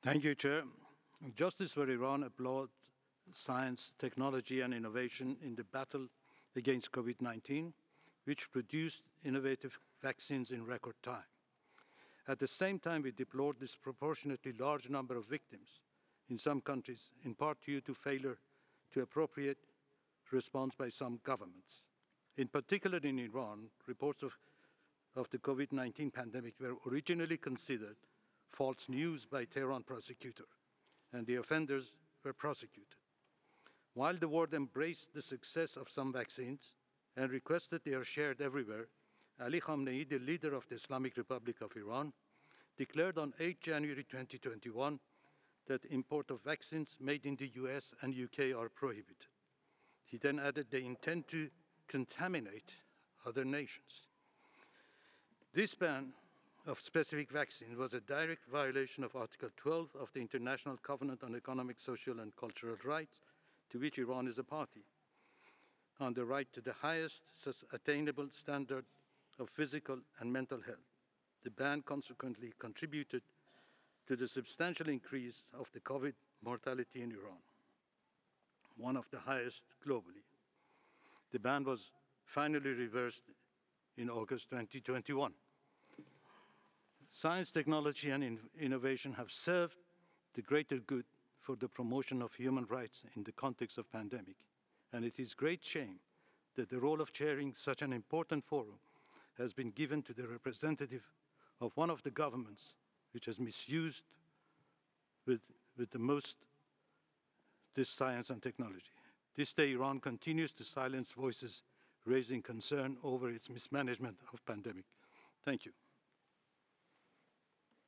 Thank you, Chair. Justice for Iran applauds science, technology, and innovation in the battle against COVID-19, which produced innovative vaccines in record time. At the same time, we deplored disproportionately large number of victims in some countries, in part due to failure to appropriate response by some governments. In particular in Iran, reports of the COVID-19 pandemic were originally considered false news by Tehran prosecutor, and the offenders were prosecuted. While the world embraced the success of some vaccines and requested they are shared everywhere, Ali Khamenei, the leader of the Islamic Republic of Iran, declared on 8 January 2021 that import of vaccines made in the US and UK are prohibited. He then added they intend to contaminate other nations. This ban of specific vaccines was a direct violation of Article 12 of the International Covenant on Economic, Social and Cultural Rights, to which Iran is a party, on the right to the highest attainable standard of physical and mental health. The ban consequently contributed to the substantial increase of the COVID mortality in Iran, one of the highest globally. The ban was finally reversed in August 2021. Science, technology, and innovation have served the greater good for the promotion of human rights in the context of pandemic. And it is great shame that the role of chairing such an important forum has been given to the representative of one of the governments which has misused with the most this science and technology. This day, Iran continues to silence voices raising concern over its mismanagement of pandemic. Thank you.